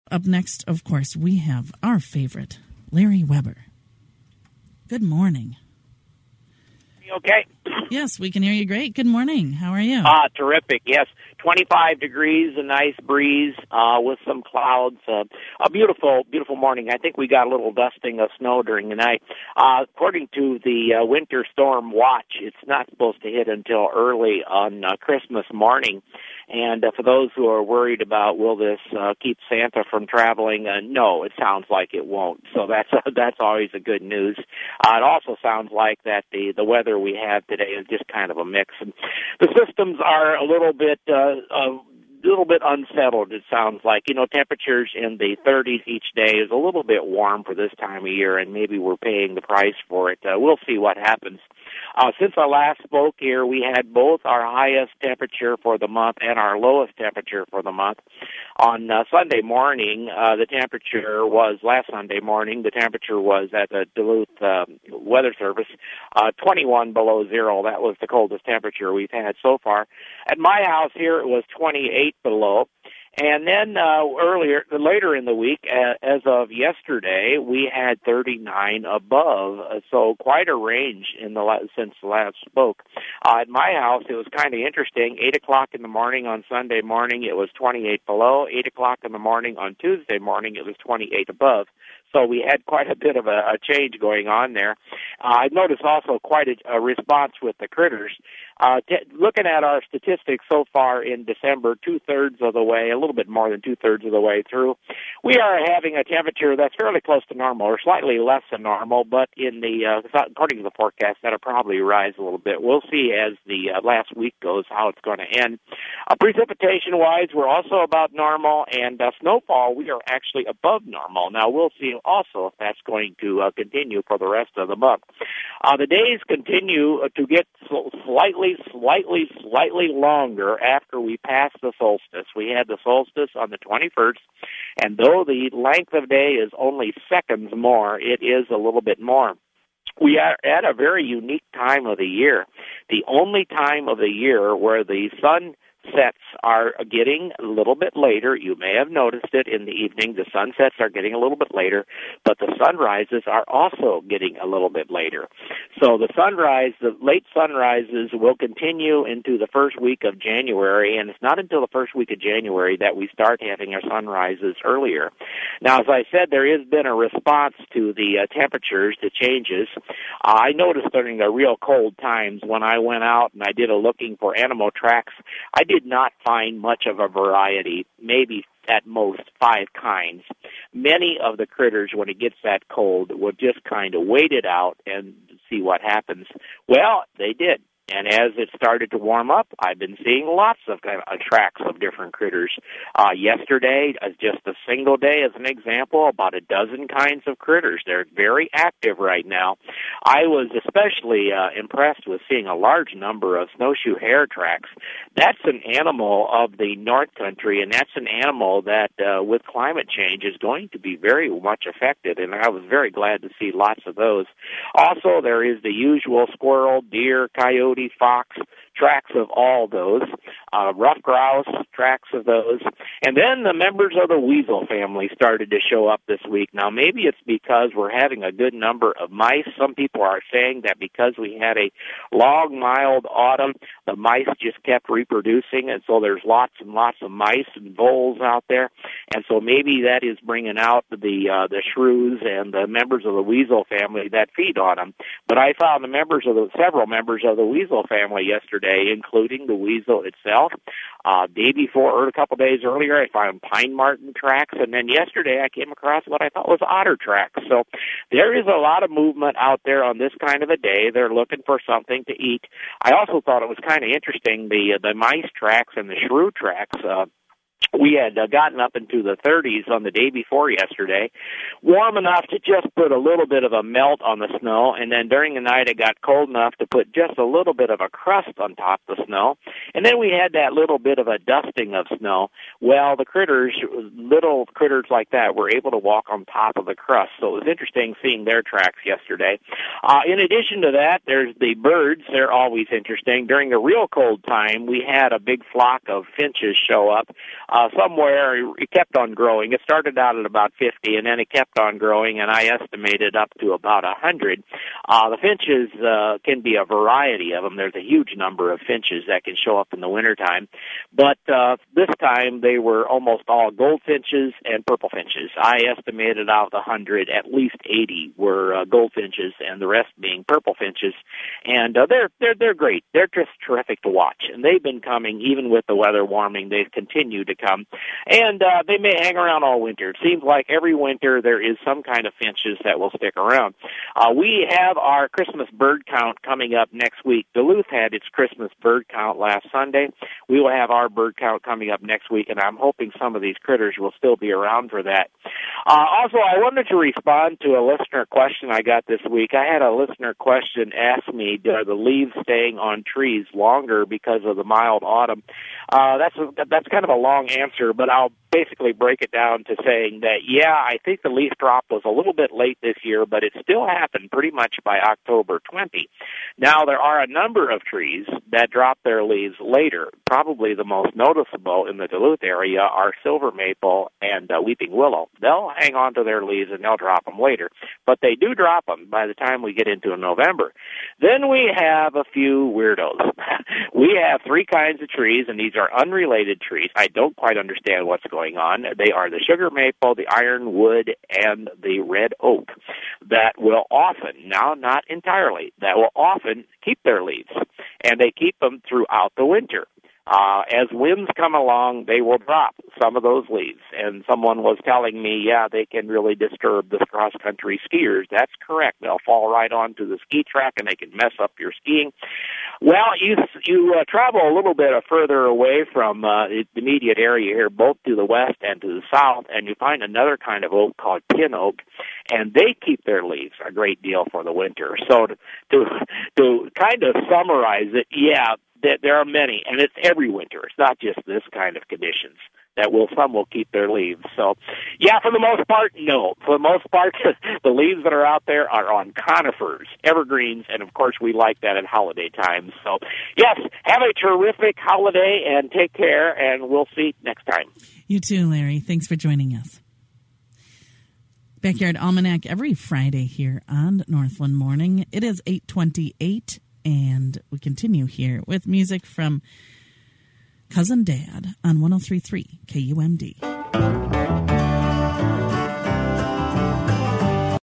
up next, of course, we have our favorite, Larry Weber. Good morning. Okay. Yes, we can hear you great. Good morning. How are you? Terrific. Yes, 25 degrees, a nice breeze with some clouds. A beautiful, beautiful morning. I think we got a little dusting of snow during the night. According to the Winter Storm Watch, it's not supposed to hit until early on Christmas morning. And for those who are worried about will this keep Santa from traveling, no, it sounds like it won't. So that's always a good news. It also sounds like that the weather we have today is just kind of a mix. And the systems are a little bit unsettled, it sounds like. Temperatures in the 30s each day is a little bit warm for this time of year, and maybe we're paying the price for it. We'll see what happens. Since I last spoke here, we had both our highest temperature for the month and our lowest temperature for the month. On Sunday morning, last Sunday morning, the temperature was at the Duluth Weather Service, 21 below zero. That was the coldest temperature we've had so far. At my house here, it was 28 below. And then later in the week, as of yesterday, we had 39 above. So quite a range since last spoke. At my house, it was kind of interesting. 8 o'clock in the morning on Sunday morning, it was 28 below. 8 o'clock in the morning on Tuesday morning, it was 28 above. So we had quite a bit of a change going on there. I noticed also quite a response with the critters. Looking at our statistics so far in December, 2/3 of the way, a little bit more than 2/3 of the way through, we are having a temperature that's fairly close to normal, or slightly less than normal, but according to the forecast, that'll probably rise a little bit. We'll see as the last week goes how it's going to end. Precipitation-wise, we're also about normal, and snowfall, we are actually above normal. Now, we'll see also if that's going to continue for the rest of the month. The days continue to get slightly longer after we pass the solstice. We had the solstice on the 21st, and though the length of day is only seconds more, it is a little bit more. We are at a very unique time of the year, the only time of the year where the sun sets are getting a little bit later. You may have noticed it in the evening. The sunsets are getting a little bit later, but the sunrises are also getting a little bit later. So the late sunrises will continue into the first week of January, and it's not until the first week of January that we start having our sunrises earlier. Now, as I said, there has been a response to the temperatures, the changes. I noticed during the real cold times when I went out and I did a looking for animal tracks, I did not find much of a variety, maybe at most 5 kinds. Many of the critters, when it gets that cold, will just kind of wait it out and see what happens. Well, they did. And as it started to warm up, I've been seeing lots of tracks of different critters. Yesterday, just a single day as an example, about a dozen kinds of critters. They're very active right now. I was especially impressed with seeing a large number of snowshoe hare tracks. That's an animal of the North Country, and that's an animal that with climate change is going to be very much affected, and I was very glad to see lots of those. Also, there is the usual squirrel, deer, coyote, fox, tracks of all those, ruffed grouse, tracks of those. And then the members of the weasel family started to show up this week. Now, maybe it's because we're having a good number of mice. Some people are saying that because we had a long, mild autumn, the mice just kept reproducing, and so there's lots and lots of mice and voles out there. And so maybe that is bringing out the shrews and the members of the weasel family that feed on them. But I found several members of the weasel family yesterday, including the weasel itself. Day before, or a couple days earlier, I found pine marten tracks, and then yesterday I came across what I thought was otter tracks. So there is a lot of movement out there on this kind of a day. They're looking for something to eat. I also thought it was kind of interesting, the mice tracks and the shrew tracks. We had gotten up into the 30s on the day before yesterday, warm enough to just put a little bit of a melt on the snow, and then during the night it got cold enough to put just a little bit of a crust on top of the snow, and then we had that little bit of a dusting of snow. Well, the critters, little critters like that, were able to walk on top of the crust, so it was interesting seeing their tracks yesterday. In addition to that, there's the birds. They're always interesting. During the real cold time, we had a big flock of finches show up. somewhere it kept on growing. It started out at about 50, and then it kept on growing, and I estimated up to about 100. The finches can be a variety of them. There's a huge number of finches that can show up in the wintertime. But this time they were almost all goldfinches and purple finches. I estimated out 100, at least 80 were goldfinches, and the rest being purple finches. And they're great. They're just terrific to watch. And they've been coming, even with the weather warming, they've continued to come. And they may hang around all winter. It seems like every winter there is some kind of finches that will stick around. We have our Christmas bird count coming up next week. Duluth had its Christmas bird count last Sunday. We will have our bird count coming up next week, and I'm hoping some of these critters will still be around for that. Also, I wanted to respond to a listener question I got this week. I had a listener question ask me, are the leaves staying on trees longer because of the mild autumn? That's kind of a long answer, but I'll basically break it down to saying that, yeah, I think the leaf drop was a little bit late this year, but it still happened pretty much by October 20. Now, there are a number of trees that drop their leaves later. Probably the most noticeable in the Duluth area are silver maple and weeping willow. They'll hang on to their leaves and they'll drop them later, but they do drop them by the time we get into November. Then we have a few weirdos. We have three kinds of trees, and these are unrelated trees. I don't quite understand what's going on. They are the sugar maple, the ironwood, and the red oak that will often, now not entirely, that will often keep their leaves, and they keep them throughout the winter. As winds come along, they will drop some of those leaves. And someone was telling me, yeah, they can really disturb the cross-country skiers. That's correct. They'll fall right onto the ski track, and they can mess up your skiing. Well, you travel a little bit further away from the immediate area here, both to the west and to the south, and you find another kind of oak called pin oak, and they keep their leaves a great deal for the winter. So to kind of summarize it, yeah, there are many, and it's every winter. It's not just this kind of conditions that some will keep their leaves. So, yeah, for the most part, no. For the most part, the leaves that are out there are on conifers, evergreens, and of course we like that at holiday times. So, yes, have a terrific holiday and take care, and we'll see next time. You too, Larry. Thanks for joining us. Backyard Almanac every Friday here on Northland Morning. It is 8:28. And we continue here with music from Cousin Dad on 103.3 KUMD.